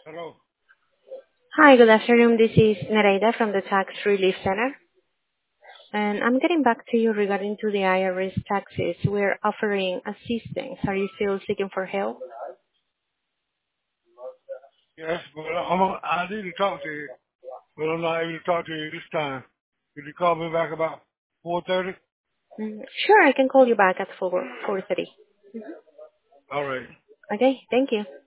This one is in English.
Hello. Hi, good afternoon. This is Nereida from the Tax Relief Center, and I'm getting back to you regarding to the IRS taxes. We're offering assistance. Are you still seeking for help? Yes, but I need to talk to you, but I'm not able to talk to you this time. Could you call me back about 4:30? Sure, I can call you back at 4:30. All right. Okay, thank you.